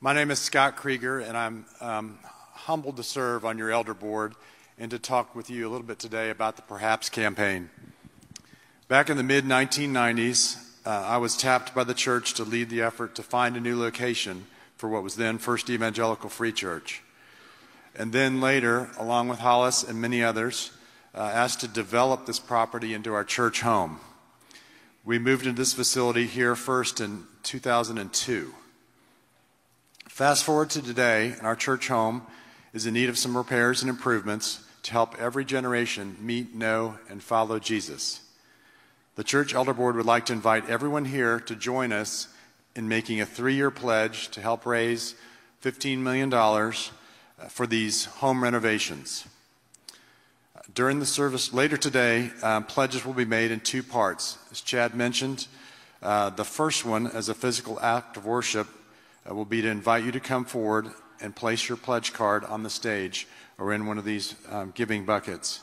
My name is Scott Krieger, and I'm humbled to serve on your elder board and to talk with you a little bit today about the Perhaps campaign. Back in the mid-1990s, I was tapped by the church to lead the effort to find a new location for what was then First Evangelical Free Church. And then later, along with Hollis and many others, asked to develop this property into our church home. We moved into this facility here first in 2002. Fast forward to today, and our church home is in need of some repairs and improvements to help every generation meet, know, and follow Jesus. The church elder board would like to invite everyone here to join us in making a 3-year pledge to help raise $15 million for these home renovations. During the service later today, pledges will be made in 2 parts. As Chad mentioned, the first one, as a physical act of worship, will be to invite you to come forward and place your pledge card on the stage or in one of these giving buckets.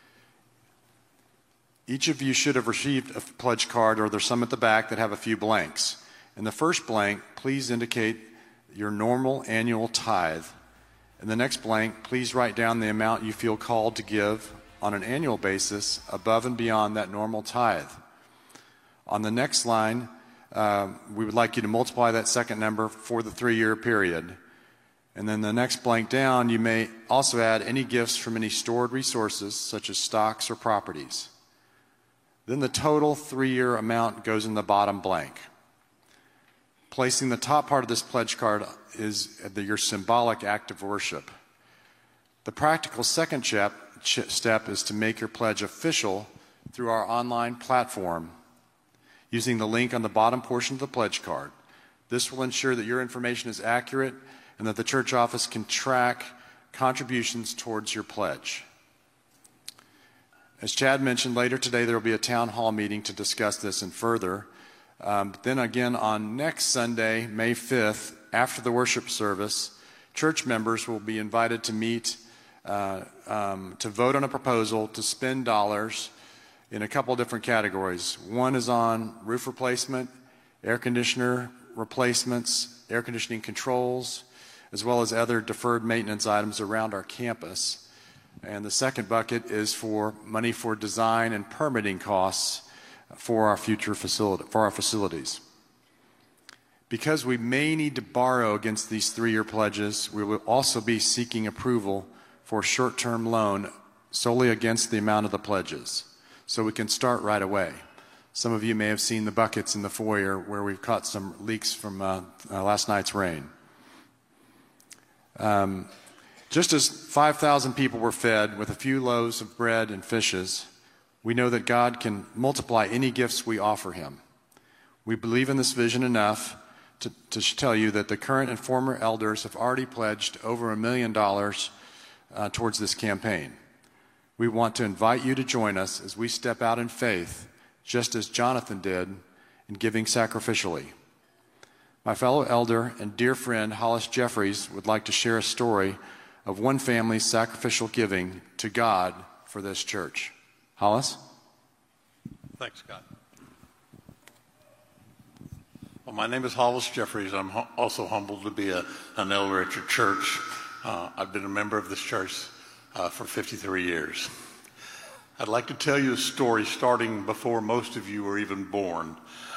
Each of you should have received a pledge card, or there's some at the back that have a few blanks. In the first blank, please indicate your normal annual tithe. In the next blank, please write down the amount you feel called to give on an annual basis above and beyond that normal tithe. On the next line, we would like you to multiply that second number for the 3-year period. And then the next blank down, you may also add any gifts from any stored resources, such as stocks or properties. Then the total 3-year amount goes in the bottom blank. Placing the top part of this pledge card is your symbolic act of worship. The practical second step is to make your pledge official through our online platform using the link on the bottom portion of the pledge card. This will ensure that your information is accurate and that the church office can track contributions towards your pledge. As Chad mentioned, later today there will be a town hall meeting to discuss this and further. Then again on next Sunday, May 5th, after the worship service, church members will be invited to meet to vote on a proposal to spend dollars in a couple of different categories. One is on roof replacement, air conditioner replacements, air conditioning controls, as well as other deferred maintenance items around our campus. And the second bucket is for money for design and permitting costs for our facilities. Because we may need to borrow against these 3-year pledges, we will also be seeking approval for a short-term loan solely against the amount of the pledges, so we can start right away. Some of you may have seen the buckets in the foyer where we've caught some leaks from last night's rain. Just as 5,000 people were fed with a few loaves of bread and fishes, we know that God can multiply any gifts we offer him. We believe in this vision enough to tell you that the current and former elders have already pledged over $1 million towards this campaign. We want to invite you to join us as we step out in faith, just as Jonathan did in giving sacrificially. My fellow elder and dear friend Hollis Jeffries would like to share a story of one family's sacrificial giving to God for this church. Hollis? Thanks, Scott. Well, my name is Hollis Jeffries. I'm also humbled to be an elder at your church. I've been a member of this church for 53 years. I'd like to tell you a story starting before most of you were even born.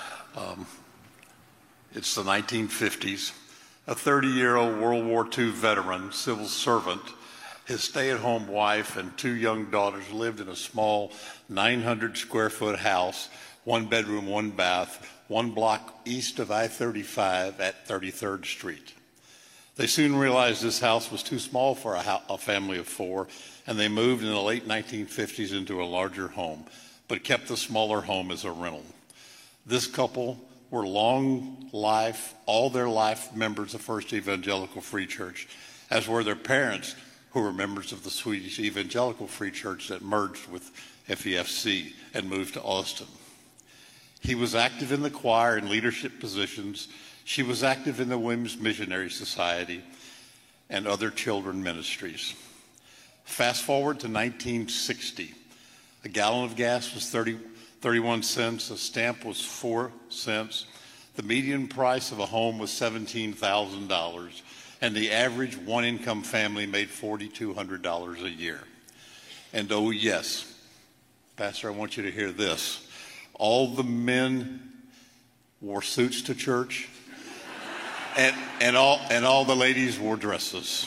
It's the 1950s. A 30-year-old World War II veteran, civil servant, his stay-at-home wife and 2 young daughters lived in a small 900-square-foot house, 1 bedroom, 1 bath, 1 block east of I-35 at 33rd Street. They soon realized this house was too small for a family of 4, and they moved in the late 1950s into a larger home, but kept the smaller home as a rental. This couple were all their life members of First Evangelical Free Church, as were their parents, who were members of the Swedish Evangelical Free Church that merged with FEFC and moved to Austin. He was active in the choir and leadership positions. She was active in the Women's Missionary Society and other children ministries. Fast forward to 1960. A gallon of gas was 31 cents. A stamp was 4 cents. The median price of a home was $17,000, and the average one-income family made $4,200 a year. And oh yes, Pastor, I want you to hear this. All the men wore suits to church, and all the ladies wore dresses.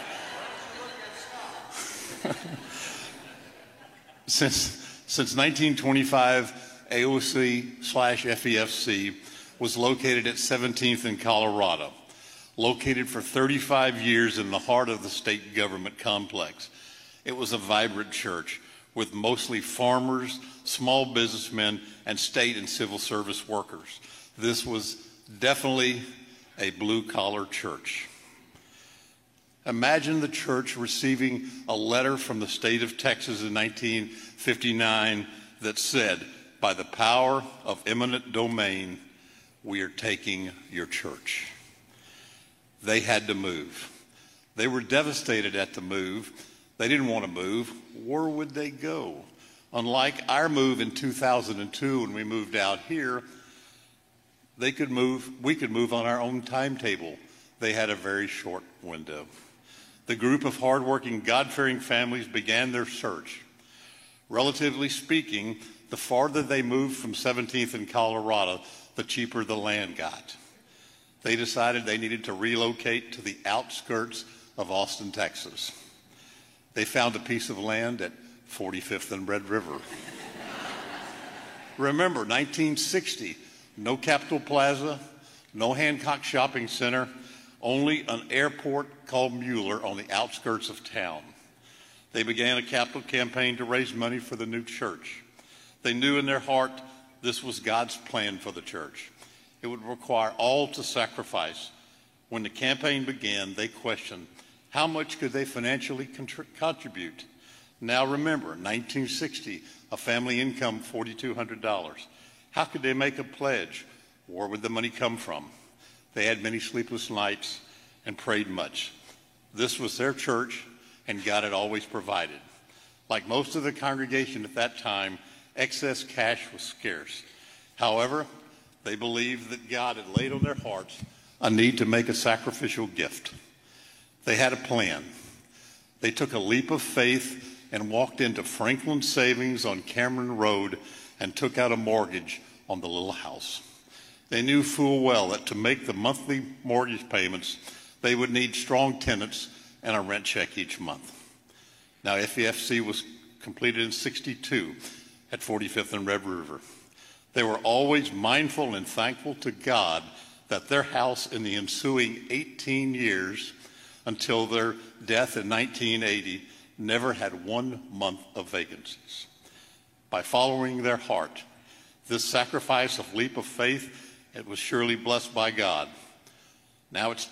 Since 1925, AOC/FEFC was located at 17th in Colorado, located for 35 years in the heart of the state government complex. It was a vibrant church with mostly farmers, small businessmen, and state and civil service workers. This was definitely a blue-collar church. Imagine the church receiving a letter from the state of Texas in 1959 that said, "By the power of eminent domain, we are taking your church." They had to move. They were devastated at the move. They didn't want to move. Where would they go? Unlike our move in 2002 when we moved out here, we could move on our own timetable. They had a very short window. The group of hardworking, God-fearing families began their search. Relatively speaking, the farther they moved from 17th in Colorado, the cheaper the land got. They decided they needed to relocate to the outskirts of Austin, Texas. They found a piece of land at 45th and Red River. Remember, 1960, no Capitol Plaza, no Hancock Shopping Center, only an airport called Mueller on the outskirts of town. They began a capital campaign to raise money for the new church. They knew in their heart this was God's plan for the church. It would require all to sacrifice. When the campaign began, they questioned how much could they financially contribute. Now remember, 1960, a family income $4,200. How could they make a pledge? Where would the money come from? They had many sleepless nights and prayed much. This was their church, and God had always provided. Like most of the congregation at that time, excess cash was scarce. However, they believed that God had laid on their hearts a need to make a sacrificial gift. They had a plan. They took a leap of faith and walked into Franklin Savings on Cameron Road and took out a mortgage on the little house. They knew full well that to make the monthly mortgage payments, they would need strong tenants and a rent check each month. Now, FEFC was completed in '62 at 45th and Red River. They were always mindful and thankful to God that their house in the ensuing 18 years until their death in 1980 never had 1 month of vacancies. By following their heart, this sacrifice of leap of faith, it was surely blessed by God. Now it's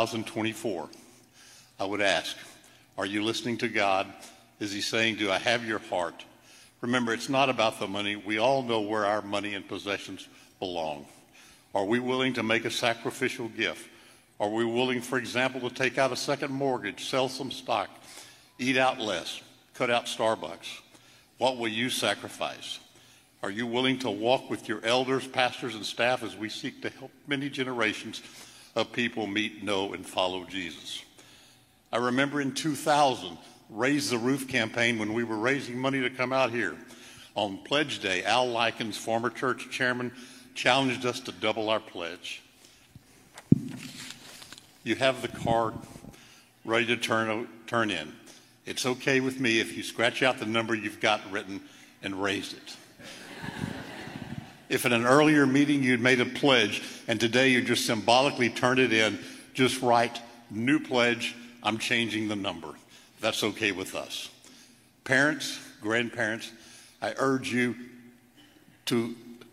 2024. I would ask, are you listening to God? Is he saying, do I have your heart? Remember, it's not about the money. We all know where our money and possessions belong. Are we willing to make a sacrificial gift? Are we willing, for example, to take out a second mortgage, sell some stock, eat out less, cut out Starbucks? What will you sacrifice? Are you willing to walk with your elders, pastors, and staff as we seek to help many generations of people meet, know, and follow Jesus? I remember in 2000, Raise the Roof campaign when we were raising money to come out here. On Pledge Day, Al Likens, former church chairman, challenged us to double our pledge. You have the card ready to turn in. It's okay with me if you scratch out the number you've got written and raise it. If in an earlier meeting you'd made a pledge and today you just symbolically turned it in, just write, new pledge, I'm changing the number. That's okay with us. Parents, grandparents, I urge you to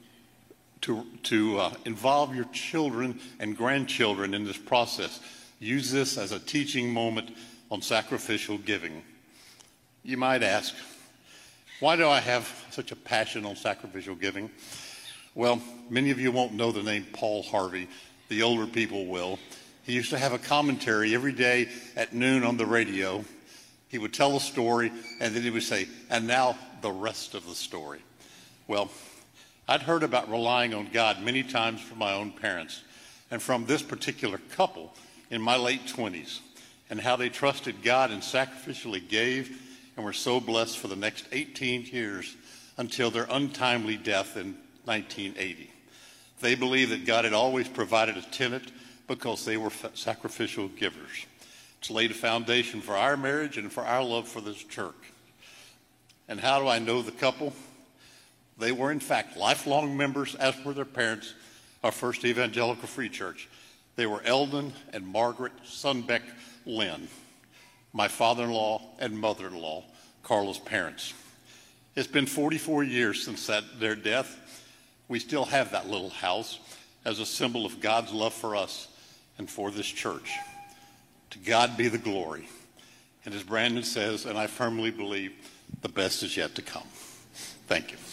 involve your children and grandchildren in this process. Use this as a teaching moment on sacrificial giving. You might ask, why do I have such a passion on sacrificial giving? Well, many of you won't know the name Paul Harvey. The older people will. He used to have a commentary every day at noon on the radio. He would tell a story, and then he would say, and now the rest of the story. Well, I'd heard about relying on God many times from my own parents and from this particular couple in my late 20s, and how they trusted God and sacrificially gave and were so blessed for the next 18 years until their untimely death in 1980. They believed that God had always provided a tenant because they were sacrificial givers. It's laid a foundation for our marriage and for our love for this church. And how do I know the couple? They were, in fact, lifelong members, as were their parents, of First Evangelical Free Church. They were Eldon and Margaret Sunbeck Lynn, my father-in-law and mother-in-law, Carla's parents. It's been 44 years since their death. We still have that little house as a symbol of God's love for us and for this church. To God be the glory. And as Brandon says, and I firmly believe, the best is yet to come. Thank you.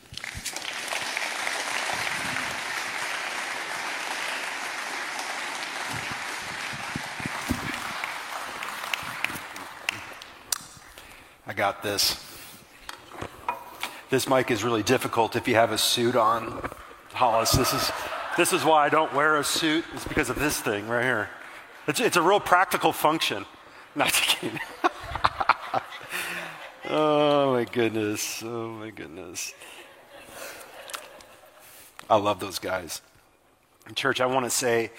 I got this. This mic is really difficult if you have a suit on. Hollis, this is why I don't wear a suit. It's because of this thing right here. It's a real practical function. Not kidding. Oh my goodness. Oh my goodness. I love those guys. In church, I want to say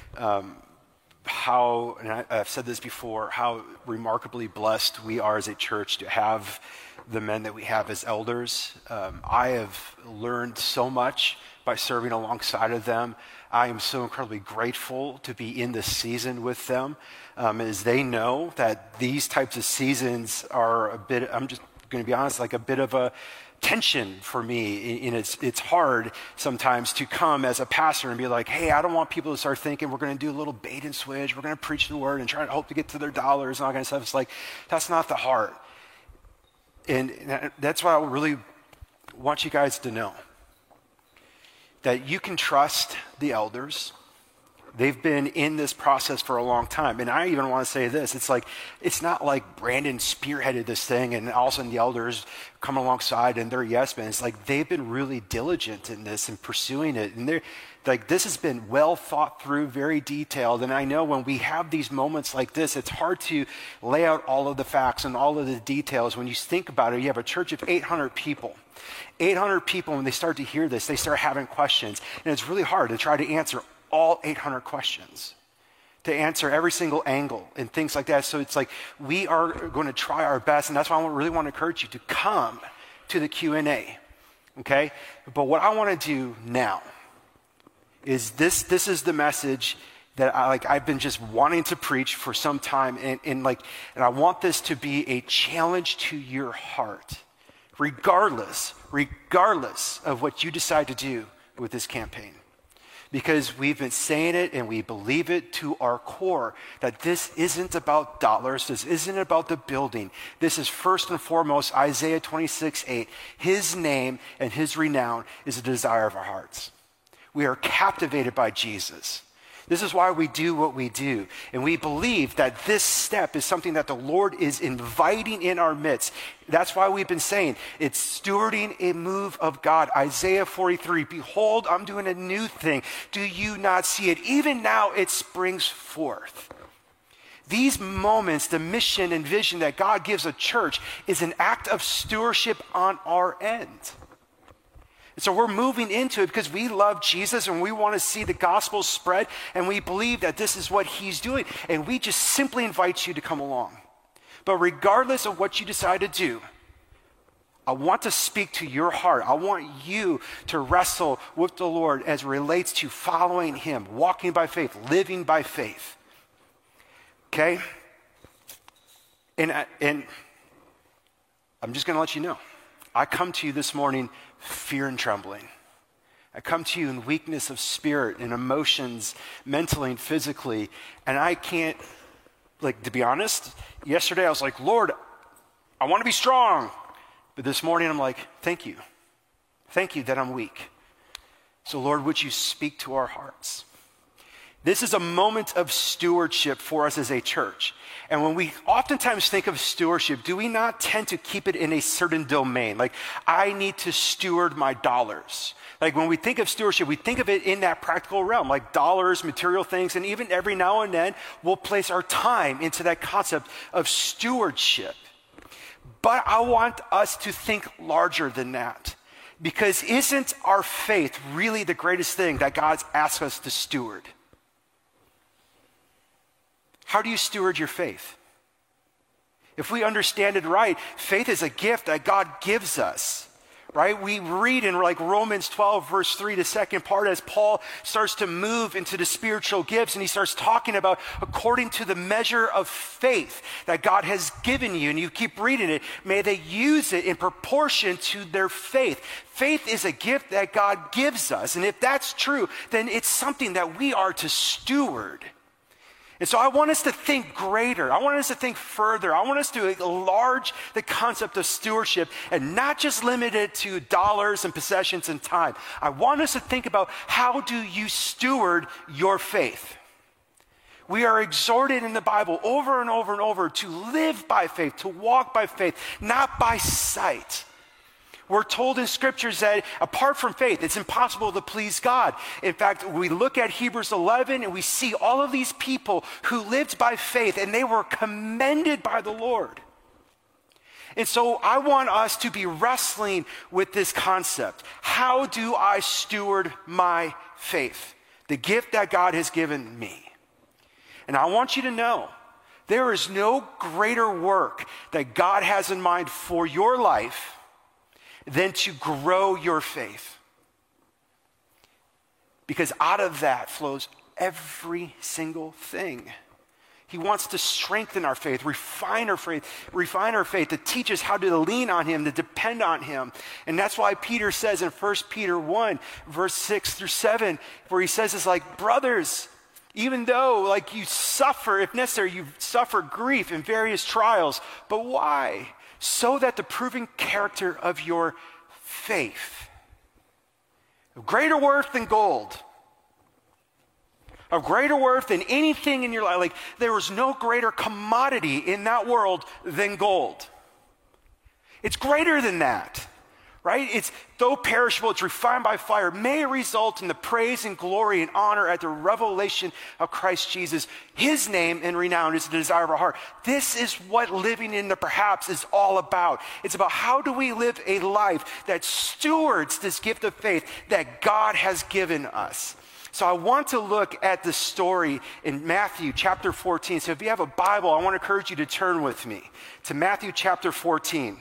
how, and I've said this before, how remarkably blessed we are as a church to have the men that we have as elders. I have learned so much by serving alongside of them. I am so incredibly grateful to be in this season with them, as they know that these types of seasons are a bit, I'm just going to be honest, like a bit of a tension for me. And it's hard sometimes to come as a pastor and be like, hey, I don't want people to start thinking we're going to do a little bait and switch. We're going to preach the word and try to hope to get to their dollars and all that kind of stuff. It's like, that's not the heart. And that's what I really want you guys to know. That you can trust the elders. They've been in this process for a long time. And I even want to say this. It's not like Brandon spearheaded this thing and all of a sudden the elders come alongside and they're yes men. It's like they've been really diligent in this and pursuing it. And they're like, this has been well thought through, very detailed. And I know when we have these moments like this, it's hard to lay out all of the facts and all of the details. When you think about it, you have a church of 800 people. 800 people, when they start to hear this, they start having questions. And it's really hard to try to answer all 800 questions, to answer every single angle and things like that. So it's like we are going to try our best, and that's why I really want to encourage you to come to the Q&A, okay? But what I want to do now is this is the message that I've been just wanting to preach for some time, and I want this to be a challenge to your heart, regardless of what you decide to do with this campaign. Because we've been saying it and we believe it to our core that this isn't about dollars. This isn't about the building. This is first and foremost Isaiah 26:8. His name and his renown is the desire of our hearts. We are captivated by Jesus. This is why we do what we do. And we believe that this step is something that the Lord is inviting in our midst. That's why we've been saying it's stewarding a move of God. Isaiah 43, behold, I'm doing a new thing. Do you not see it? Even now it springs forth. These moments, the mission and vision that God gives a church is an act of stewardship on our end. So we're moving into it because we love Jesus and we want to see the gospel spread, and we believe that this is what he's doing. And we just simply invite you to come along. But regardless of what you decide to do, I want to speak to your heart. I want you to wrestle with the Lord as it relates to following him, walking by faith, living by faith. Okay? And I'm just going to let you know. I come to you this morning fear and trembling. I come to you in weakness of spirit and emotions, mentally and physically. And I can't, to be honest, yesterday I was like, Lord, I want to be strong. But this morning I'm like, thank you. Thank you that I'm weak. So Lord, would you speak to our hearts? This is a moment of stewardship for us as a church. And when we oftentimes think of stewardship, do we not tend to keep it in a certain domain? Like, I need to steward my dollars. Like, when we think of stewardship, we think of it in that practical realm, like dollars, material things, and even every now and then we'll place our time into that concept of stewardship. But I want us to think larger than that, because isn't our faith really the greatest thing that God's asked us to steward? How do you steward your faith? If we understand it right, faith is a gift that God gives us, right? We read in like Romans 12, verse 3, the second part, as Paul starts to move into the spiritual gifts, and he starts talking about according to the measure of faith that God has given you, and you keep reading it, may they use it in proportion to their faith. Faith is a gift that God gives us, and if that's true, then it's something that we are to steward. And so I want us to think greater. I want us to think further. I want us to enlarge the concept of stewardship and not just limit it to dollars and possessions and time. I want us to think about, how do you steward your faith? We are exhorted in the Bible over and over and over to live by faith, to walk by faith, not by sight. We're told in scriptures that apart from faith, it's impossible to please God. In fact, we look at Hebrews 11 and we see all of these people who lived by faith, and they were commended by the Lord. And so I want us to be wrestling with this concept. How do I steward my faith? The gift that God has given me. And I want you to know, there is no greater work that God has in mind for your life than to grow your faith. Because out of that flows every single thing. He wants to strengthen our faith, refine our faith, to teach us how to lean on him, to depend on him. And that's why Peter says in 1 Peter 1, verse 6 through 7, where he says it's like, brothers, even though like you suffer, if necessary, you suffer grief in various trials. But why? So that the proven character of your faith, of greater worth than gold, of greater worth than anything in your life, like there is no greater commodity in that world than gold. It's greater than that, right? It's though perishable, it's refined by fire, may result in the praise and glory and honor at the revelation of Christ Jesus. His name and renown is the desire of our heart. This is what living in the perhaps is all about. It's about how do we live a life that stewards this gift of faith that God has given us. So I want to look at the story in Matthew chapter 14. So if you have a Bible, I want to encourage you to turn with me to Matthew chapter 14.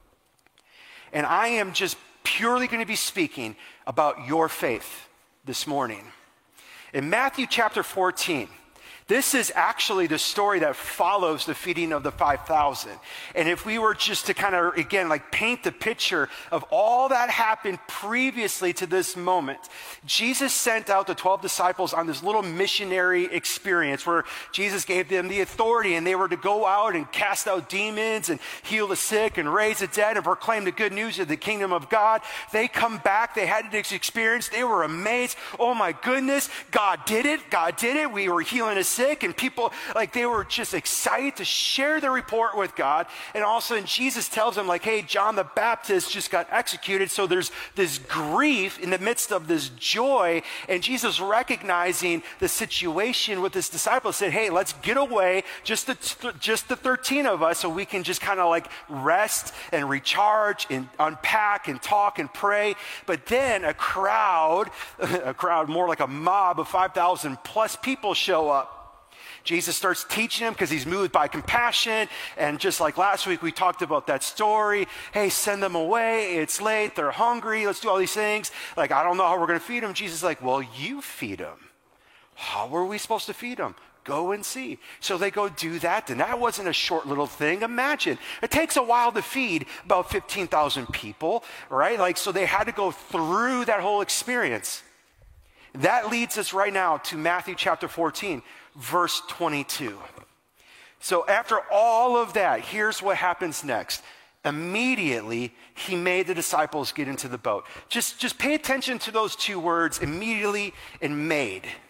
And I am just purely going to be speaking about your faith this morning. In Matthew chapter 14, this is actually the story that follows the feeding of the 5,000. And if we were just to kind of, again, like paint the picture of all that happened previously to this moment, Jesus sent out the 12 disciples on this little missionary experience where Jesus gave them the authority, and they were to go out and cast out demons and heal the sick and raise the dead and proclaim the good news of the kingdom of God. They come back, they had this experience, they were amazed. Oh my goodness, God did it, God did it. We were healing the sick, and people, like, they were just excited to share their report with God. And all of a sudden Jesus tells them, like, hey, John the Baptist just got executed. So there's this grief in the midst of this joy, and Jesus, recognizing the situation with his disciples, said, hey, let's get away, just the 13 of us, so we can just kind of like rest and recharge and unpack and talk and pray. But then a crowd more like a mob of 5,000 plus people show up. Jesus starts teaching them because he's moved by compassion. And just like last week, we talked about that story. Hey, send them away. It's late. They're hungry. Let's do all these things. Like, I don't know how we're going to feed them. Jesus is like, well, you feed them. How were we supposed to feed them? Go and see. So they go do that. And that wasn't a short little thing. Imagine. It takes a while to feed about 15,000 people, right? Like, so they had to go through that whole experience. That leads us right now to Matthew chapter 14. Verse 22. So after all of that, here's what happens next. Immediately, he made the disciples get into the boat. Just pay attention to those two words, immediately and made.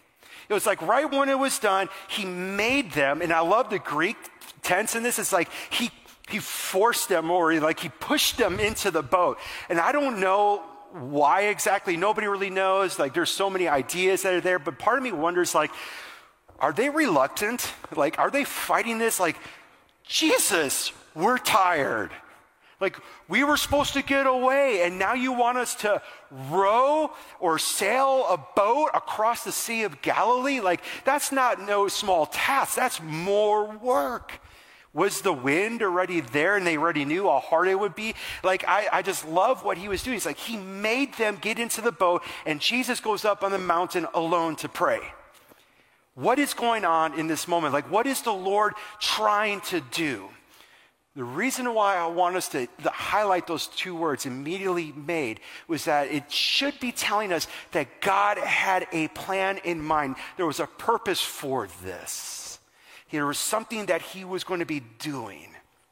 It was like right when it was done, he made them, and I love the Greek tense in this. It's like he forced them, or he pushed them into the boat. And I don't know why exactly. Nobody really knows. Like, there's so many ideas that are there, but part of me wonders, like, are they reluctant? Like, are they fighting this? Like, Jesus, we're tired. Like, we were supposed to get away, and now you want us to row or sail a boat across the Sea of Galilee? Like, that's not no small task. That's more work. Was the wind already there and they already knew how hard it would be? Like, I just love what he was doing. It's like he made them get into the boat, and Jesus goes up on the mountain alone to pray. What is going on in this moment? Like, what is the Lord trying to do? The reason why I want us to highlight those two words, immediately made, was that it should be telling us that God had a plan in mind. There was a purpose for this. There was something that he was going to be doing.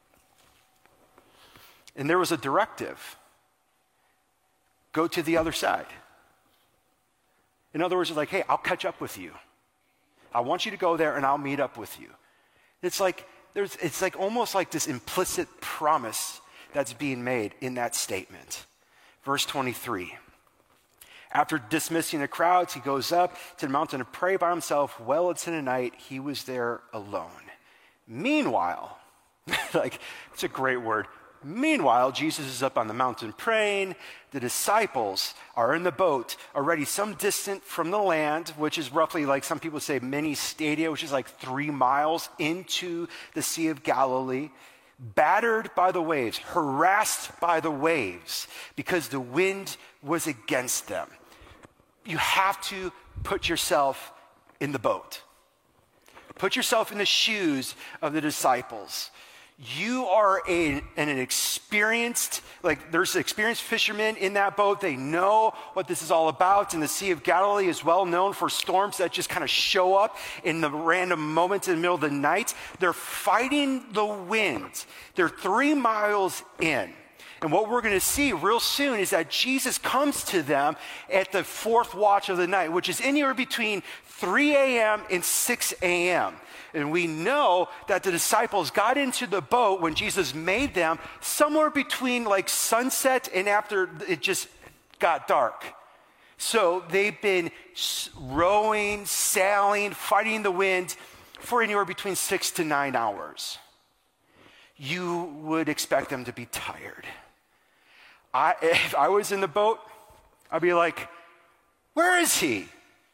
And there was a directive. Go to the other side. In other words, it's like, hey, I'll catch up with you. I want you to go there and I'll meet up with you. It's like almost like this implicit promise that's being made in that statement. Verse 23. After dismissing the crowds, he goes up to the mountain to pray by himself. Well, it's in the night. He was there alone. Meanwhile, like, it's a great word. Meanwhile, Jesus is up on the mountain praying. The disciples are in the boat already some distant from the land, which is roughly, like some people say, mini stadia, which is like 3 miles into the Sea of Galilee. Battered by the waves, harassed by the waves, because the wind was against them. You have to put yourself in the boat. Put yourself in the shoes of the disciples. You are an experienced, like, there's experienced fishermen in that boat. They know what this is all about. And the Sea of Galilee is well known for storms that just kind of show up in the random moments in the middle of the night. They're fighting the wind. They're 3 miles in. And what we're going to see real soon is that Jesus comes to them at the 4th watch of the night, which is anywhere between 3 a.m. and 6 a.m. And we know that the disciples got into the boat when Jesus made them somewhere between like sunset and after it just got dark. So they've been rowing, sailing, fighting the wind for anywhere between 6 to 9 hours. You would expect them to be tired. If I was in the boat, I'd be like, where is he?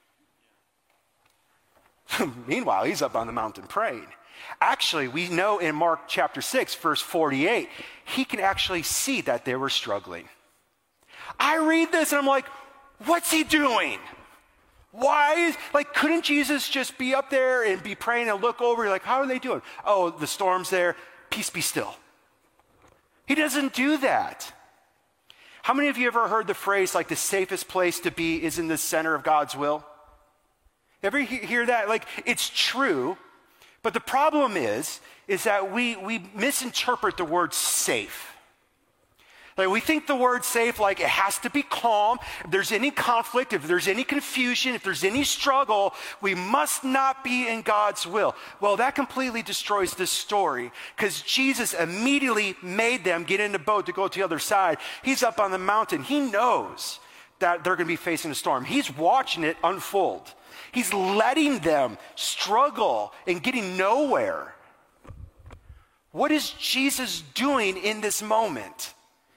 Meanwhile, he's up on the mountain praying. Actually, we know in Mark chapter 6, verse 48, he can actually see that they were struggling. I read this and I'm like, what's he doing? Why? Couldn't Jesus just be up there and be praying and look over? You're like, how are they doing? Oh, the storm's there. Peace be still. He doesn't do that. How many of you ever heard the phrase, like, the safest place to be is in the center of God's will? Ever hear that? Like, it's true, but the problem is that we misinterpret the word safe. Like, we think the word safe, like, it has to be calm. If there's any conflict, if there's any confusion, if there's any struggle, we must not be in God's will. Well, that completely destroys this story, because Jesus immediately made them get in the boat to go to the other side. He's up on the mountain. He knows that they're going to be facing a storm. He's watching it unfold. He's letting them struggle and getting nowhere. What is Jesus doing in this moment?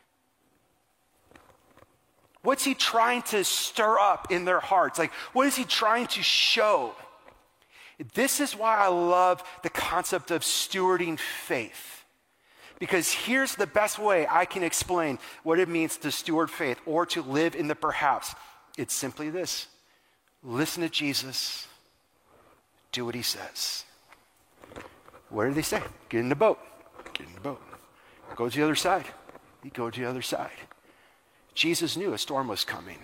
What's he trying to stir up in their hearts? Like, what is he trying to show? This is why I love the concept of stewarding faith. Because here's the best way I can explain what it means to steward faith or to live in the perhaps. It's simply this. Listen to Jesus. Do what he says. What did they say? Get in the boat. Get in the boat. Go to the other side. You go to the other side. Jesus knew a storm was coming.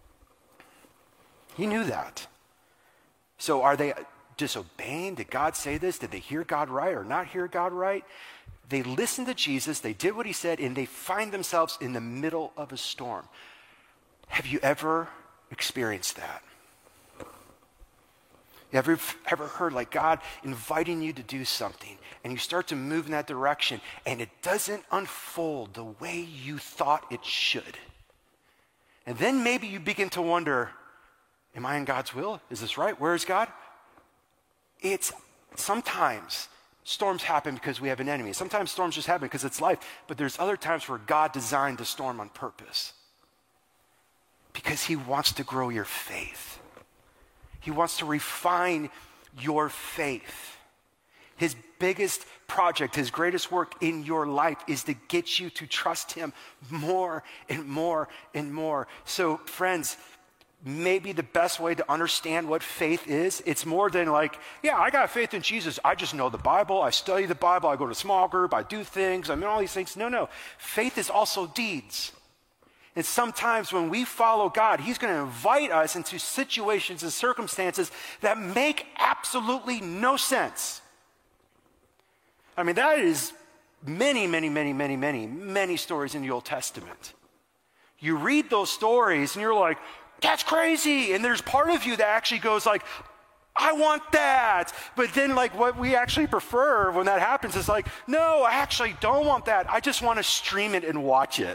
He knew that. So are they disobeying? Did God say this? Did they hear God right or not hear God right? They listened to Jesus, they did what he said, and they find themselves in the middle of a storm. Have you ever experienced that? You ever heard like God inviting you to do something and you start to move in that direction and it doesn't unfold the way you thought it should? And then maybe you begin to wonder, am I in God's will? Is this right? Where is God? It's sometimes storms happen because we have an enemy. Sometimes storms just happen because it's life. But there's other times where God designed the storm on purpose because he wants to grow your faith. He wants to refine your faith. His biggest project, his greatest work in your life is to get you to trust him more and more and more. So friends, maybe the best way to understand what faith is, it's more than like, yeah, I got faith in Jesus. I just know the Bible. I study the Bible. I go to small group. I do things. I mean, all these things. No. Faith is also deeds. And sometimes when we follow God, he's going to invite us into situations and circumstances that make absolutely no sense. I mean, that is many stories in the Old Testament. You read those stories and you're like, that's crazy. And there's part of you that actually goes like, I want that. But then like what we actually prefer when that happens is like, no, I actually don't want that. I just want to stream it and watch it.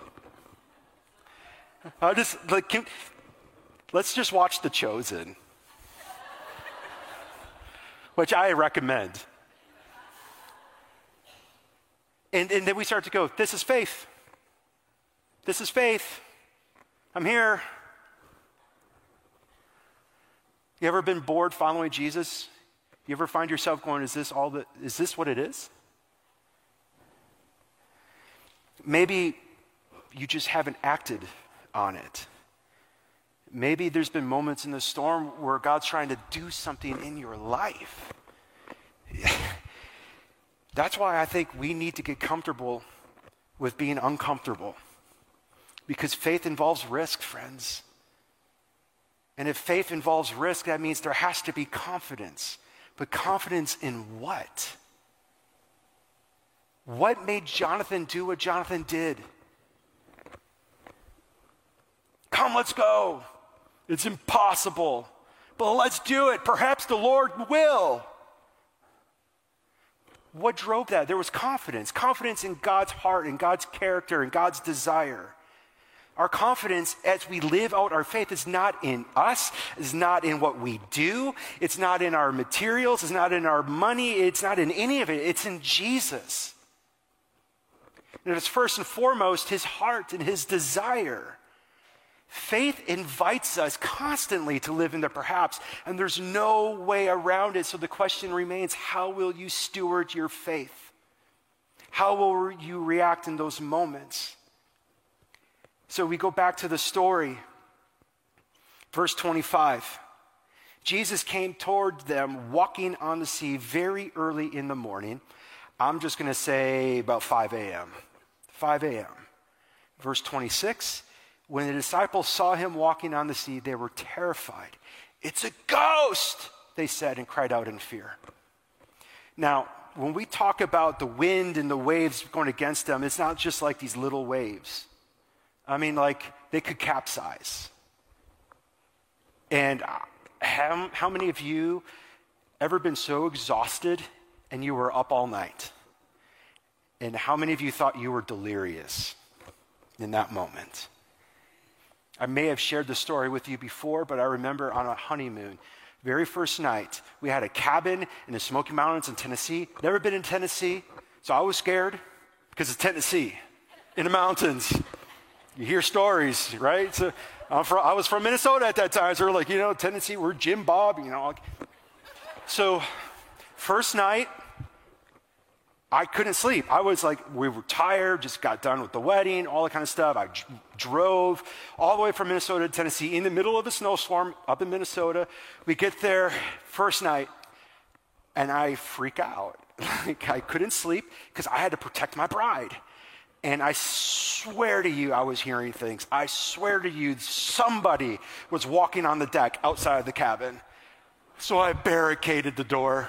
Let's just watch The Chosen, which I recommend. And then we start to go, this is faith. This is faith. I'm here. You ever been bored following Jesus? You ever find yourself going, is this what it is? Maybe you just haven't acted on it. Maybe there's been moments in the storm where God's trying to do something in your life. That's why I think we need to get comfortable with being uncomfortable. Because faith involves risk, friends. And if faith involves risk, that means there has to be confidence. But confidence in what? What made Jonathan do what Jonathan did? Come, let's go. It's impossible, but let's do it. Perhaps the Lord will. What drove that? There was confidence in God's heart and God's character and God's desire. Our confidence as we live out our faith is not in us, is not in what we do, it's not in our materials, it's not in our money, it's not in any of it, it's in Jesus. And it's first and foremost his heart and his desire. Faith invites us constantly to live in the perhaps, and there's no way around it. So the question remains, how will you steward your faith? How will you react in those moments? So we go back to the story. Verse 25. Jesus came toward them walking on the sea very early in the morning. I'm just going to say about 5 a.m. 5 a.m. Verse 26. When the disciples saw him walking on the sea, they were terrified. It's a ghost, they said, and cried out in fear. Now, when we talk about the wind and the waves going against them, it's not just like these little waves. I mean, like, they could capsize. And how many of you ever been so exhausted and you were up all night? And how many of you thought you were delirious in that moment? I may have shared the story with you before, but I remember on a honeymoon, very first night, we had a cabin in the Smoky Mountains in Tennessee. Never been in Tennessee, so I was scared because it's Tennessee, in the mountains. You hear stories, right? So I was from Minnesota at that time, so we're like, Tennessee, we're Jim Bob, So first night, I couldn't sleep. I was like, we were tired, just got done with the wedding, all that kind of stuff. I drove all the way from Minnesota to Tennessee in the middle of a snowstorm up in Minnesota. We get there first night, and I freak out. Like, I couldn't sleep because I had to protect my bride. And I swear to you, I was hearing things. I swear to you, somebody was walking on the deck outside of the cabin. So I barricaded the door.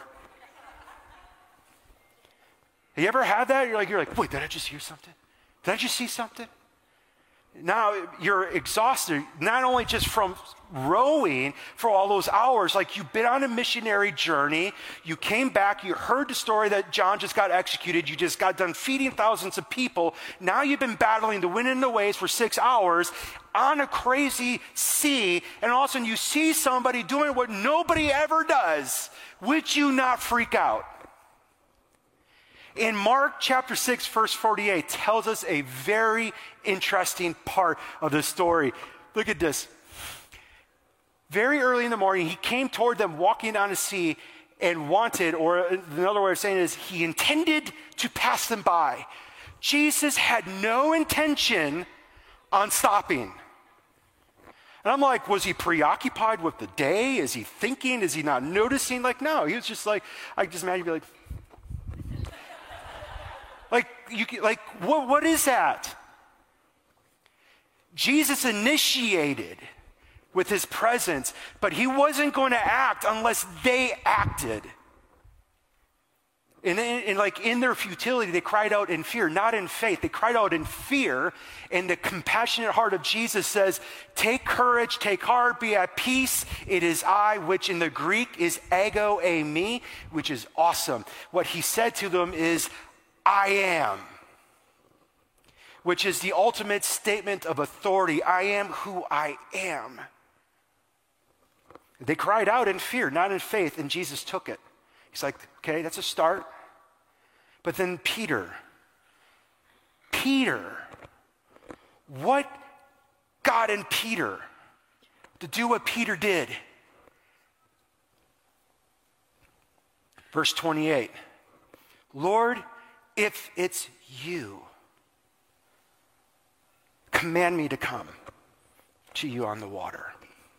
Have you ever had that? You're like, wait, did I just hear something? Did I just see something? Now you're exhausted, not only just from rowing for all those hours, like you've been on a missionary journey, you came back, you heard the story that John just got executed, you just got done feeding thousands of people. Now you've been battling the wind and the waves for 6 hours on a crazy sea, and all of a sudden you see somebody doing what nobody ever does. Would you not freak out? In Mark chapter 6, verse 48 tells us a very interesting part of the story. Look at this. Very early in the morning, he came toward them walking on the sea and wanted, or another way of saying it is, he intended to pass them by. Jesus had no intention on stopping. And I'm like, was he preoccupied with the day? Is he thinking? Is he not noticing? Like, no, he was just like, I just imagine he'd be like, what is that? Jesus initiated with his presence, but he wasn't going to act unless they acted. And like in their futility, they cried out in fear, not in faith. They cried out in fear, and the compassionate heart of Jesus says, take courage, take heart, be at peace. It is I, which in the Greek is ego eimi, which is awesome. What he said to them is, I am, which is the ultimate statement of authority. I am who I am. They cried out in fear, not in faith, and Jesus took it. He's like, okay, that's a start. But then Peter, what got in Peter to do what Peter did? Verse 28, Lord, if it's you, command me to come to you on the water.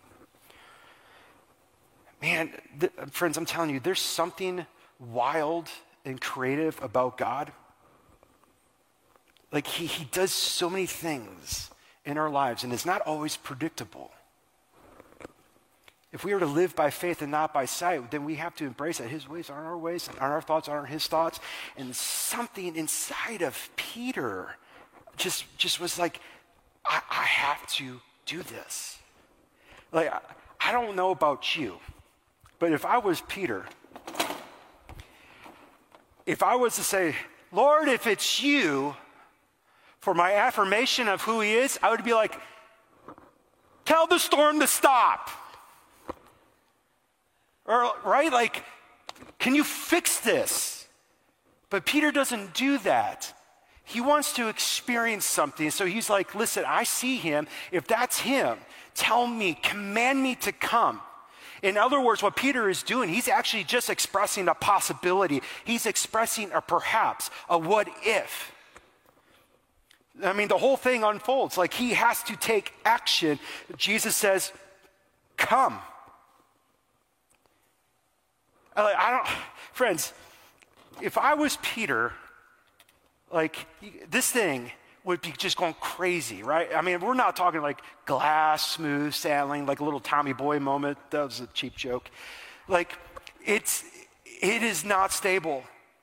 Man, friends, I'm telling you, there's something wild and creative about God. Like he does so many things in our lives, and it's not always predictable. If we are to live by faith and not by sight, then we have to embrace that his ways aren't our ways, and our thoughts aren't his thoughts. And something inside of Peter just was like, I have to do this. Like, I don't know about you, but if I was Peter, if I was to say, Lord, if it's you, for my affirmation of who he is, I would be like, tell the storm to stop. Or, right? Like, can you fix this? But Peter doesn't do that. He wants to experience something. So he's like, listen, I see him. If that's him, tell me, command me to come. In other words, what Peter is doing, he's actually just expressing a possibility. He's expressing a perhaps, a what if. I mean, the whole thing unfolds. Like, he has to take action. Jesus says, come. Friends, if I was Peter, like, this thing would be just going crazy, right? I mean, we're not talking like glass, smooth sailing, like a little Tommy Boy moment. That was a cheap joke. Like, it is not stable.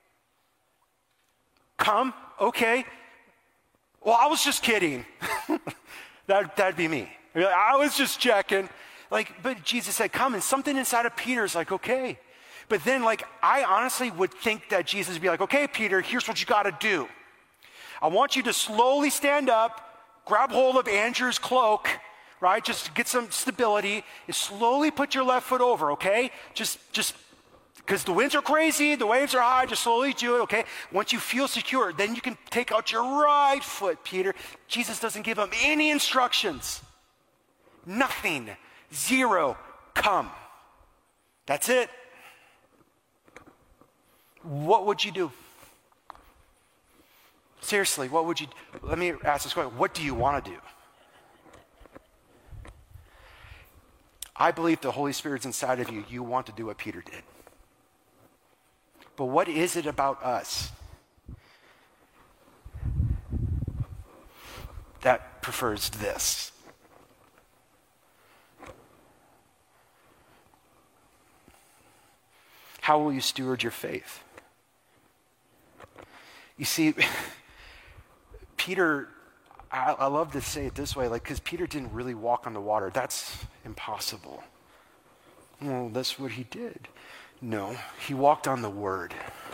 Come, okay. Well, I was just kidding. That'd be me. I was just checking. Like, but Jesus said, come, and something inside of Peter is like, okay. But then, like, I honestly would think that Jesus would be like, okay, Peter, here's what you got to do. I want you to slowly stand up, grab hold of Andrew's cloak, right? Just to get some stability, and slowly put your left foot over, okay? Just because the winds are crazy, the waves are high, just slowly do it, okay? Once you feel secure, then you can take out your right foot, Peter. Jesus doesn't give him any instructions. Nothing. Zero. Come. That's it. What would you do? Seriously, what would you do? Let me ask this question. What do you want to do? I believe the Holy Spirit's inside of you. You want to do what Peter did. But what is it about us that prefers this? How will you steward your faith? You see, Peter, I love to say it this way, like, because Peter didn't really walk on the water. That's impossible. Well, that's what he did. No, he walked on the word.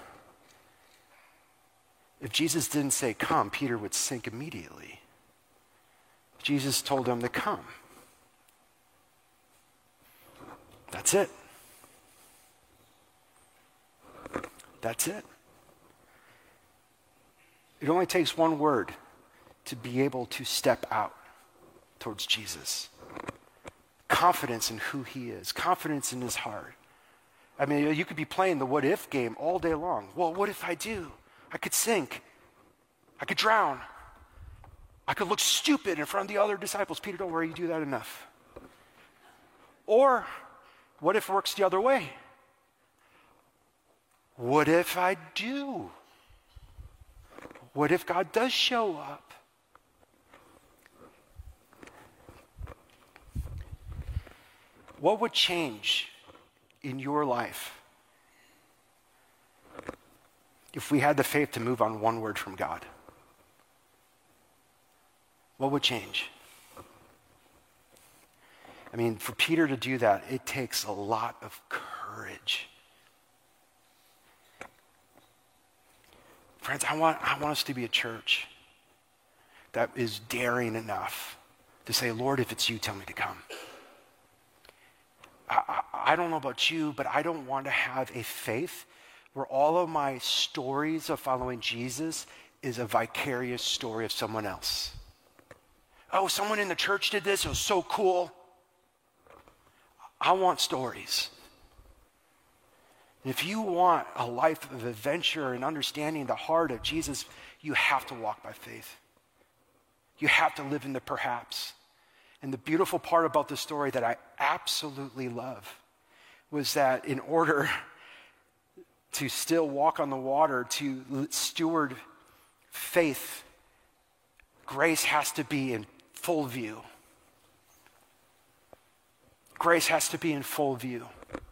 If Jesus didn't say come, Peter would sink immediately. Jesus told him to come. That's it. That's it. It only takes one word to be able to step out towards Jesus. Confidence in who he is, confidence in his heart. I mean, you could be playing the what if game all day long. Well, what if I do? I could sink. I could drown. I could look stupid in front of the other disciples. Peter, don't worry, you do that enough. Or, what if it works the other way? What if I do? What if God does show up? What would change in your life if we had the faith to move on one word from God? What would change? I mean, for Peter to do that, it takes a lot of courage. Friends, I want us to be a church that is daring enough to say, Lord, if it's you, tell me to come. I don't know about you, but I don't want to have a faith where all of my stories of following Jesus is a vicarious story of someone else. Oh, someone in the church did this. It was so cool. I want stories. And if you want a life of adventure and understanding the heart of Jesus, you have to walk by faith. You have to live in the perhaps. And the beautiful part about the story that I absolutely love was that in order to still walk on the water, to steward faith, grace has to be in full view. Grace has to be in full view.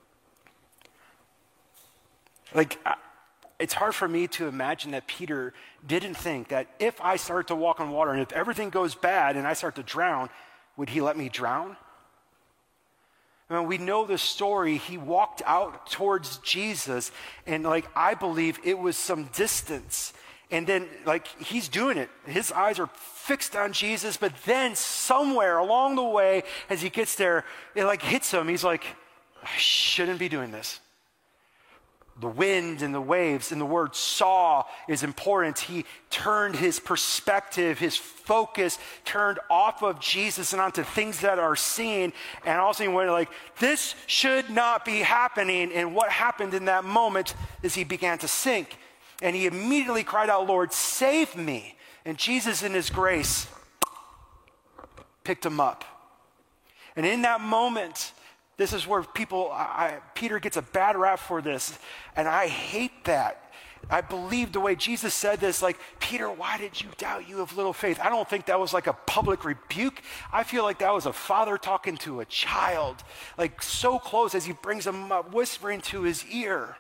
Like, it's hard for me to imagine that Peter didn't think that if I start to walk on water and if everything goes bad and I start to drown, would he let me drown? I mean, we know the story. He walked out towards Jesus, and I believe it was some distance. And then he's doing it. His eyes are fixed on Jesus, but then somewhere along the way, as he gets there, it hits him. He's like, I shouldn't be doing this. The wind and the waves, and the word saw is important. He turned his perspective, his focus turned off of Jesus and onto things that are seen. And all of a sudden went this should not be happening. And what happened in that moment is he began to sink. And he immediately cried out, Lord, save me. And Jesus in his grace picked him up. And in that moment, this is where Peter gets a bad rap for this, and I hate that. I believe the way Jesus said this, Peter, why did you doubt, you of little faith? I don't think that was a public rebuke. I feel like that was a father talking to a child, so close as he brings him up, whispering to his ear.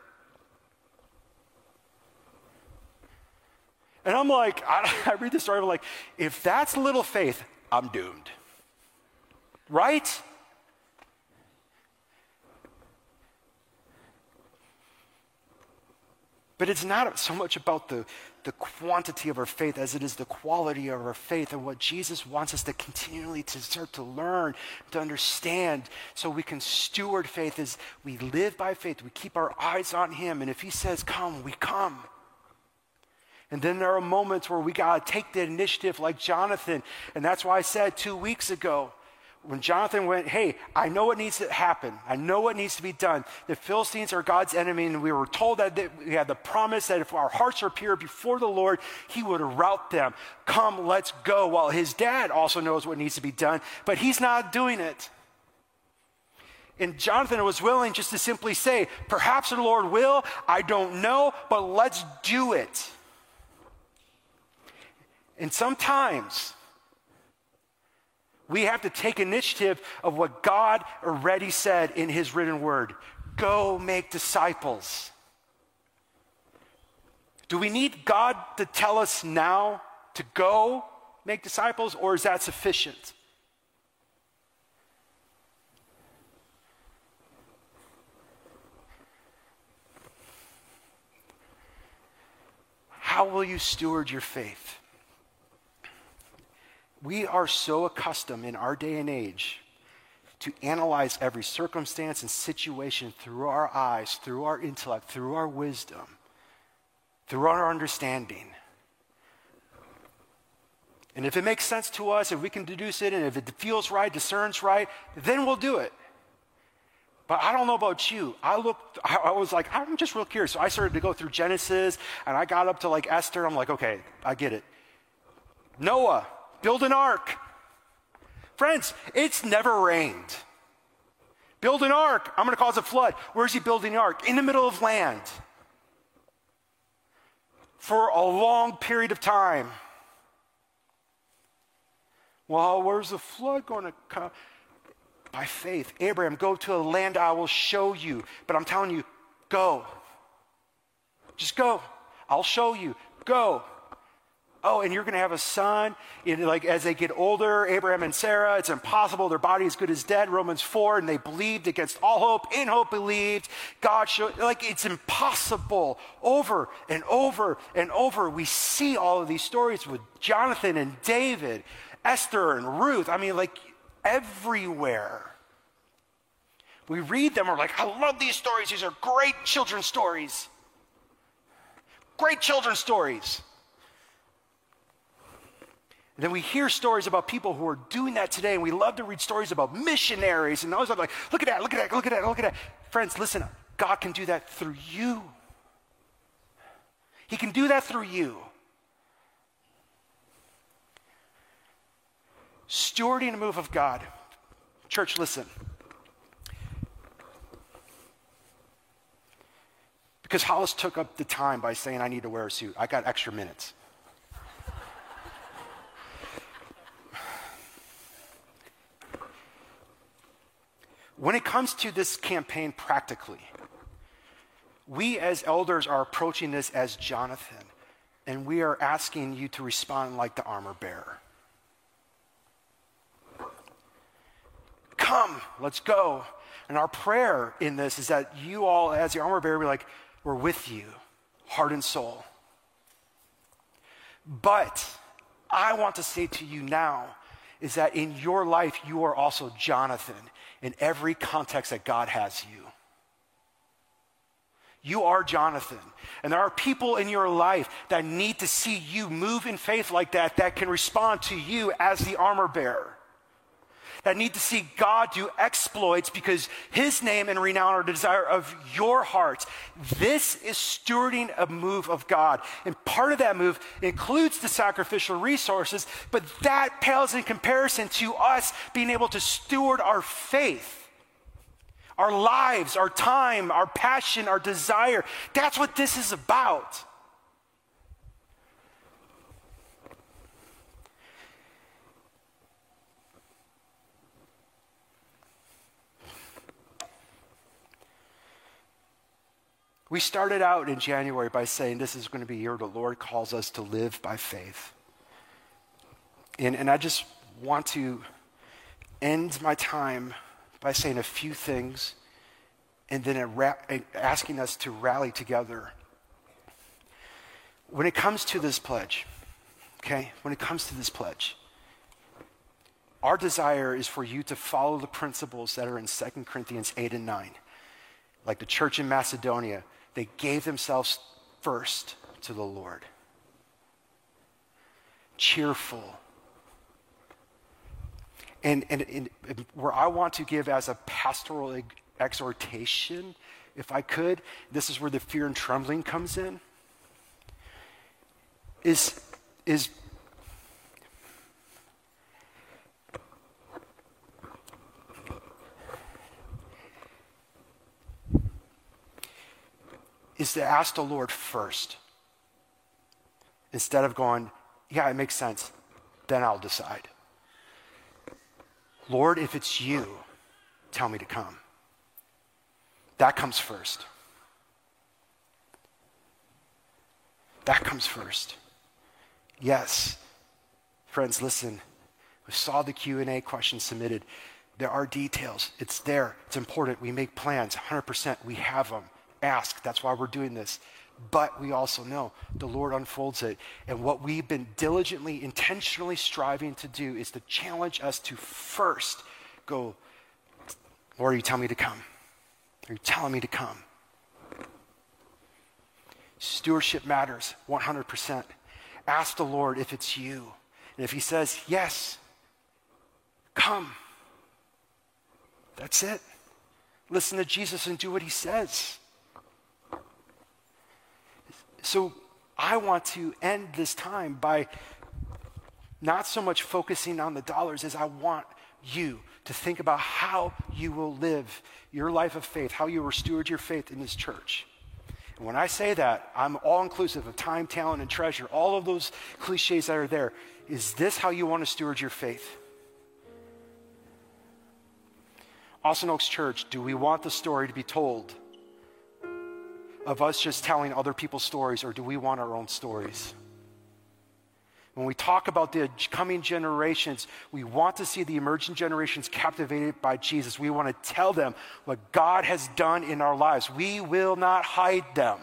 And I'm I read the story, I'm if that's little faith, I'm doomed. Right? But it's not so much about the quantity of our faith as it is the quality of our faith, and what Jesus wants us to continually to start to learn, to understand, so we can steward faith as we live by faith. We keep our eyes on him, and if he says come, we come. And then there are moments where we got to take the initiative like Jonathan, and that's why I said 2 weeks ago, when Jonathan went, hey, I know what needs to happen. I know what needs to be done. The Philistines are God's enemy, and we were told that we had the promise that if our hearts are pure before the Lord, he would rout them. Come, let's go. Well, his dad also knows what needs to be done, but he's not doing it. And Jonathan was willing just to simply say, perhaps the Lord will, I don't know, but let's do it. And sometimes we have to take initiative of what God already said in his written word. Go make disciples. Do we need God to tell us now to go? make disciples, or is that sufficient? How will you steward your faith? We are so accustomed in our day and age to analyze every circumstance and situation through our eyes, through our intellect, through our wisdom, through our understanding. And if it makes sense to us, if we can deduce it, and if it feels right, discerns right, then we'll do it. But I don't know about you. I was like, I'm just real curious. So I started to go through Genesis, and I got up to like Esther. I'm like, okay, I get it. Noah, build an ark. Friends, it's never rained. Build an ark. I'm going to cause a flood. Where's he building the ark? In the middle of land. For a long period of time. Well, where's the flood going to come? By faith. Abraham, go to a land I will show you. But I'm telling you, go. Just go. I'll show you. Go. Oh, and you're going to have a son. Like as they get older, Abraham and Sarah, it's impossible. Their body is good as dead. Romans 4, and they believed against all hope. In hope believed. God showed, like it's impossible. Over and over and over. We see all of these stories with Jonathan and David, Esther and Ruth. I mean, like everywhere. We read them, we're like, I love these stories. These are great children's stories. Great children's stories. And then we hear stories about people who are doing that today, and we love to read stories about missionaries, and those are like, look at that, look at that, look at that, look at that. Friends, listen, God can do that through you. He can do that through you. Stewarding a move of God. Church, listen. Because Hollis took up the time by saying I need to wear a suit. I got extra minutes. When it comes to this campaign practically, we as elders are approaching this as Jonathan, and we are asking you to respond like the armor bearer. Come, let's go. And our prayer in this is that you all, as the armor bearer, be like, we're with you, heart and soul. But I want to say to you now is that in your life, you are also Jonathan in every context that God has you. You are Jonathan. And there are people in your life that need to see you move in faith like that, that can respond to you as the armor bearer. That need to see God do exploits because his name and renown are the desire of your heart. This is stewarding a move of God. And part of that move includes the sacrificial resources, but that pales in comparison to us being able to steward our faith, our lives, our time, our passion, our desire. That's what this is about. We started out in January by saying this is going to be a year the Lord calls us to live by faith. And I just want to end my time by saying a few things and then asking us to rally together. When it comes to this pledge, okay, when it comes to this pledge, our desire is for you to follow the principles that are in 2 Corinthians 8 and 9. Like the church in Macedonia, they gave themselves first to the Lord. Cheerful. And where I want to give as a pastoral exhortation, if I could, this is where the fear and trembling comes in, is to ask the Lord first. Instead of going, yeah, it makes sense, then I'll decide. Lord, if it's you, tell me to come. That comes first. That comes first. Yes. Friends, listen. We saw the Q&A question submitted. There are details. It's there. It's important. We make plans, 100%. We have them. Ask. That's why we're doing this. But we also know the Lord unfolds it. And what we've been diligently, intentionally striving to do is to challenge us to first go, Lord, are you telling me to come? Are you telling me to come? Stewardship matters 100%. Ask the Lord if it's you. And if he says, yes, come. That's it. Listen to Jesus and do what he says. So I want to end this time by not so much focusing on the dollars as I want you to think about how you will live your life of faith, how you will steward your faith in this church. And when I say that, I'm all-inclusive of time, talent, and treasure, all of those cliches that are there. Is this how you want to steward your faith? Austin Oaks Church, do we want the story to be told of us just telling other people's stories, or do we want our own stories? When we talk about the coming generations, we want to see the emerging generations captivated by Jesus. We want to tell them what God has done in our lives. We will not hide them.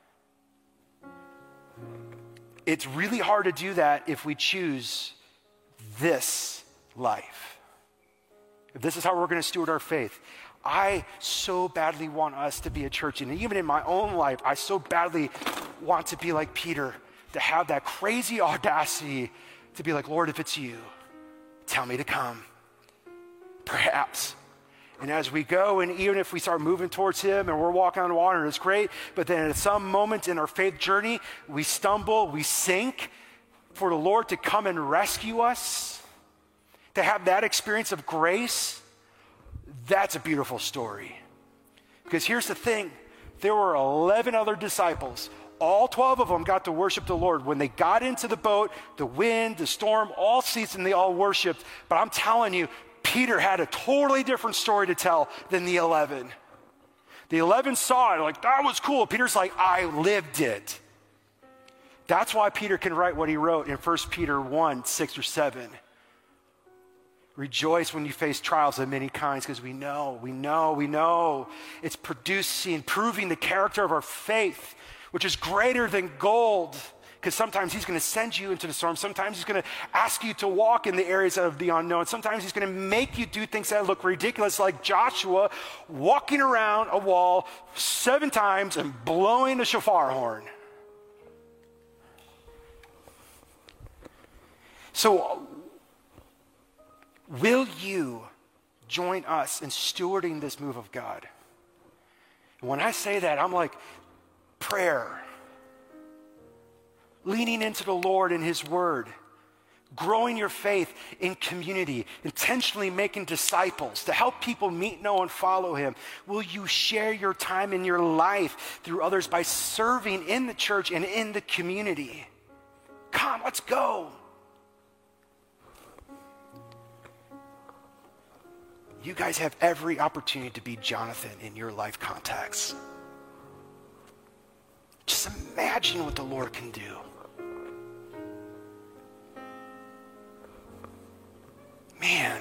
It's really hard to do that if we choose this life. If this is how we're going to steward our faith. I so badly want us to be a church, and even in my own life, I so badly want to be like Peter, to have that crazy audacity to be like, Lord, if it's you, tell me to come. Perhaps. And as we go, and even if we start moving towards him and we're walking on water, it's great, but then at some moment in our faith journey, we stumble, we sink, for the Lord to come and rescue us, to have that experience of grace, that's a beautiful story. Because here's the thing, there were 11 other disciples. All 12 of them got to worship the Lord. When they got into the boat, the wind, the storm, all ceased and they all worshiped. But I'm telling you, Peter had a totally different story to tell than the 11. The 11 saw it, like, that was cool. Peter's like, I lived it. That's why Peter can write what he wrote in 1 Peter 1, 6 or 7. Rejoice when you face trials of many kinds, because we know. It's proving the character of our faith, which is greater than gold. Because sometimes he's going to send you into the storm. Sometimes he's going to ask you to walk in the areas of the unknown. Sometimes he's going to make you do things that look ridiculous, like Joshua walking around a wall 7 times and blowing the shofar horn. So, will you join us in stewarding this move of God? And when I say that, I'm like, prayer, leaning into the Lord and his word, growing your faith in community, intentionally making disciples to help people meet, know, and follow him. Will you share your time in your life through others by serving in the church and in the community? Come, let's go. You guys have every opportunity to be Jonathan in your life context. Just imagine what the Lord can do. Man.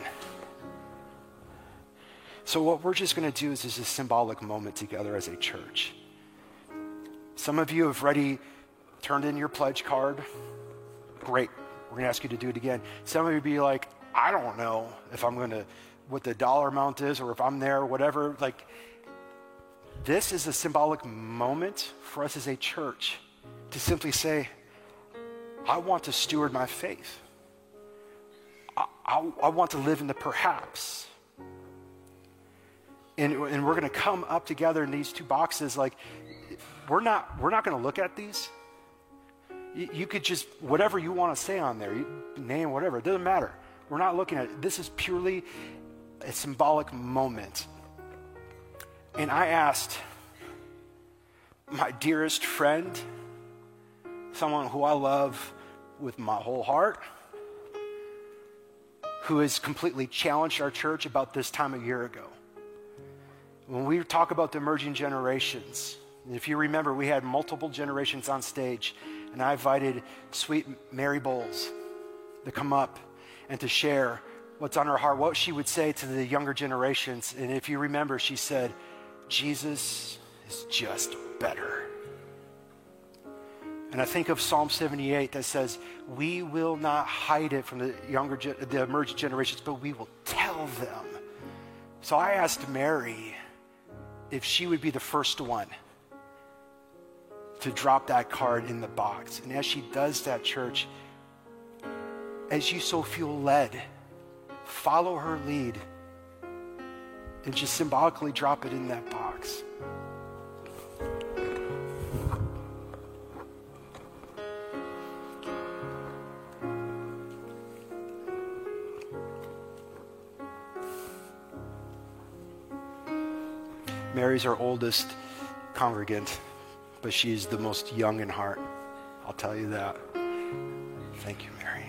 So what we're just going to do is just a symbolic moment together as a church. Some of you have already turned in your pledge card. Great. We're going to ask you to do it again. Some of you be like, I don't know if I'm going to, what the dollar amount is, or if I'm there, or whatever. Like, this is a symbolic moment for us as a church to simply say, I want to steward my faith. I want to live in the perhaps. And we're going to come up together in these 2 boxes. Like, we're not going to look at these. You could just, whatever you want to say on there, you name whatever, it doesn't matter. We're not looking at it. This is purely a symbolic moment. And I asked my dearest friend, someone who I love with my whole heart, who has completely challenged our church about this time a year ago. When we talk about the emerging generations, if you remember, we had multiple generations on stage, and I invited sweet Mary Bowles to come up and to share what's on her heart, what she would say to the younger generations. And if you remember, she said, Jesus is just better. And I think of Psalm 78 that says, we will not hide it from the emerging generations, but we will tell them. So I asked Mary if she would be the first one to drop that card in the box. And as she does that, church, as you so feel led, follow her lead and just symbolically drop it in that box. Mary's our oldest congregant, but she's the most young in heart. I'll tell you that. Thank you, Mary.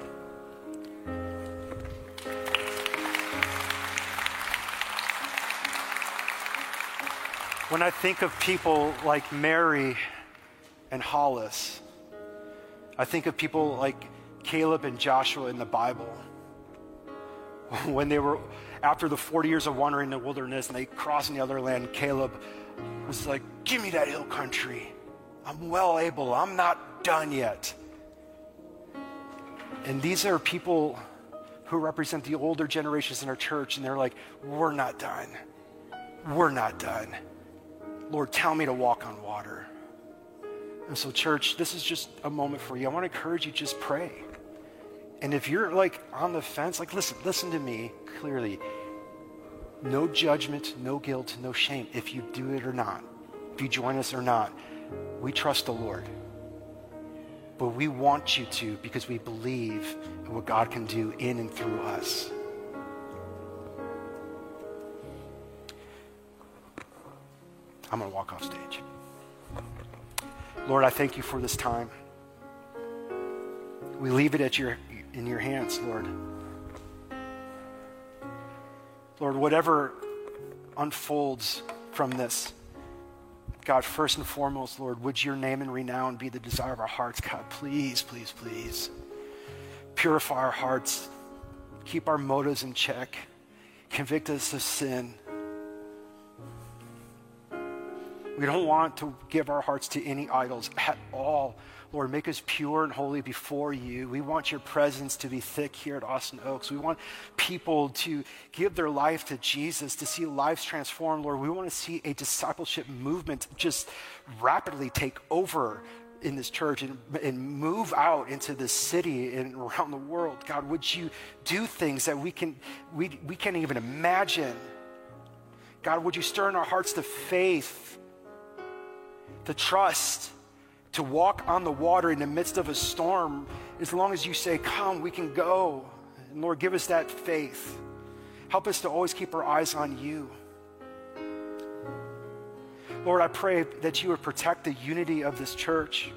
When I think of people like Mary and Hollis, I think of people like Caleb and Joshua in the Bible. When they were, after the 40 years of wandering in the wilderness and they crossed in the other land, Caleb was like, give me that hill country. I'm well able. I'm not done yet. And these are people who represent the older generations in our church, and they're like, we're not done. We're not done. Lord, tell me to walk on water. And so, church, this is just a moment for you. I want to encourage you, just pray. And if you're like on the fence, like listen to me clearly. No judgment, no guilt, no shame if you do it or not. If you join us or not, we trust the Lord. But we want you to, because we believe in what God can do in and through us. I'm going to walk off stage. Lord, I thank you for this time. We leave it in your hands, Lord. Lord, whatever unfolds from this, God, first and foremost, Lord, would your name and renown be the desire of our hearts? God, please, please, please. Purify our hearts. Keep our motives in check. Convict us of sin. We don't want to give our hearts to any idols at all. Lord, make us pure and holy before you. We want your presence to be thick here at Austin Oaks. We want people to give their life to Jesus, to see lives transformed. Lord, we want to see a discipleship movement just rapidly take over in this church and move out into the city and around the world. God, would you do things that we can't even imagine? God, would you stir in our hearts to faith, to trust, to walk on the water in the midst of a storm. As long as you say, come, we can go. And Lord, give us that faith. Help us to always keep our eyes on you. Lord, I pray that you would protect the unity of this church.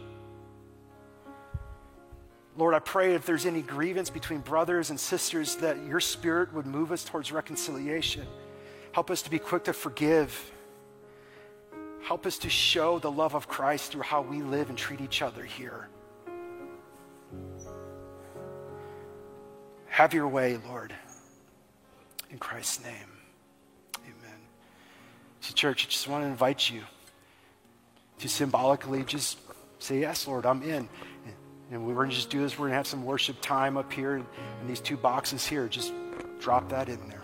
Lord, I pray if there's any grievance between brothers and sisters, that your spirit would move us towards reconciliation. Help us to be quick to forgive. Help us to show the love of Christ through how we live and treat each other here. Have your way, Lord. In Christ's name, amen. So church, I just want to invite you to symbolically just say, yes, Lord, I'm in. And we're going to just do this. We're going to have some worship time up here in these two boxes here. Just drop that in there.